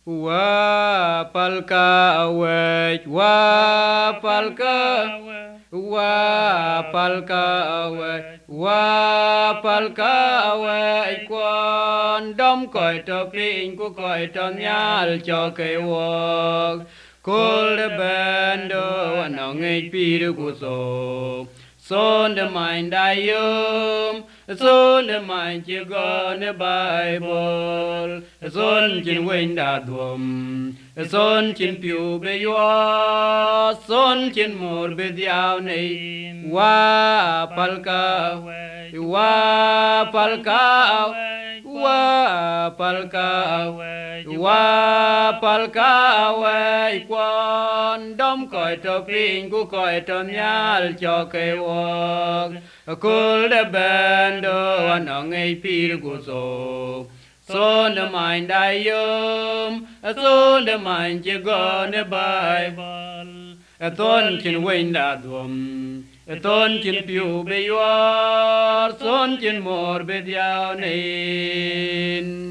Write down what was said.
wa palka awet wa palka wa palka awet wa palka awet quan đông cõi tơ pin của cõi tơ nhal cho cây wok kol de bendo ano ngay pi của so son de mind ayum son de mind chỉ có the Bible son chín quên đã thuầm son chín piu be yo son chín mor be diao nei wa palka wa palka wa palka we quan đông cõi tơ pin của cõi tơ nhal cho cây wok kul de bendo ano ngay pi của so son de mind ayum son de mind chỉ có the Bible ton chín quên đã thuầm tôn chín piu be yo son chín mor be diao nin